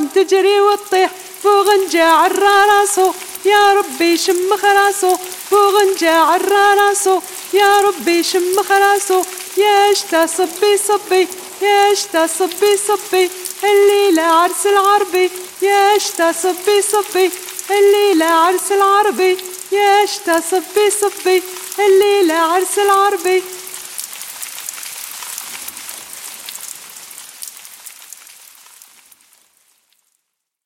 الغرام تجري وتطيح بوغنجة عرى راسو يا ربي شم خراسو بوغنجة عرى راسو يا ربي شم خراسو يا شتا صبي صبي يا شتا صبي صبي الليلة عرس العربي يا شتا صبي صبي الليلة عرس العربي يا شتا صبي صبي الليلة عرس العربي